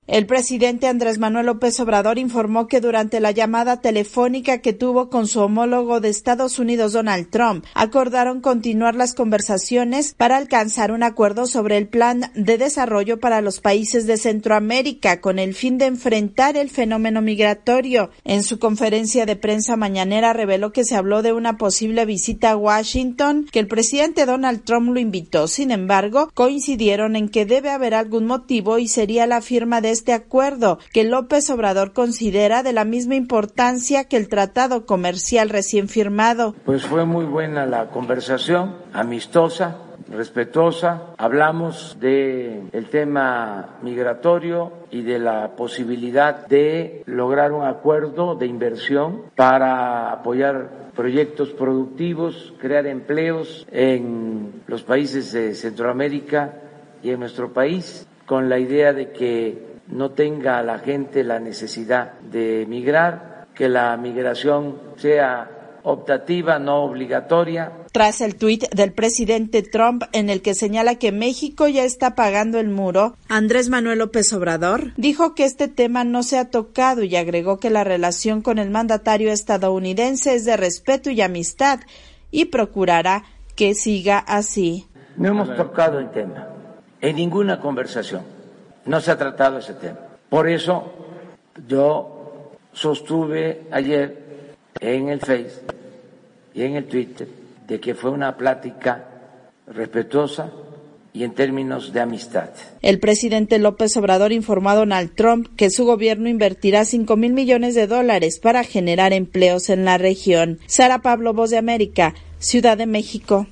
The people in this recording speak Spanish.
El presidente Andrés Manuel López Obrador informó que durante la llamada telefónica que tuvo con su homólogo de Estados Unidos, Donald Trump, acordaron continuar las conversaciones para alcanzar un acuerdo sobre el plan de desarrollo para los países de Centroamérica con el fin de enfrentar el fenómeno migratorio. En su conferencia de prensa mañanera reveló que se habló de una posible visita a Washington, que el presidente Donald Trump lo invitó. Sin embargo, coincidieron en que debe haber algún motivo y sería la firma de este acuerdo, que López Obrador considera de la misma importancia que el tratado comercial recién firmado. Pues fue muy buena la conversación, amistosa, respetuosa. Hablamos del tema migratorio y de la posibilidad de lograr un acuerdo de inversión para apoyar proyectos productivos, crear empleos en los países de Centroamérica y en nuestro país, con la idea de que no tenga la gente la necesidad de migrar, que la migración sea optativa, no obligatoria. Tras el tuit del presidente Trump en el que señala que México ya está pagando el muro, Andrés Manuel López Obrador dijo que este tema no se ha tocado y agregó que la relación con el mandatario estadounidense es de respeto y amistad y procurará que siga así. No hemos tocado el tema en ninguna conversación. No se ha tratado ese tema. Por eso yo sostuve ayer en el Face y en el Twitter de que fue una plática respetuosa y en términos de amistad. El presidente López Obrador informó a Donald Trump que su gobierno invertirá $5,000 millones para generar empleos en la región. Sara Pablo, Voz de América, Ciudad de México.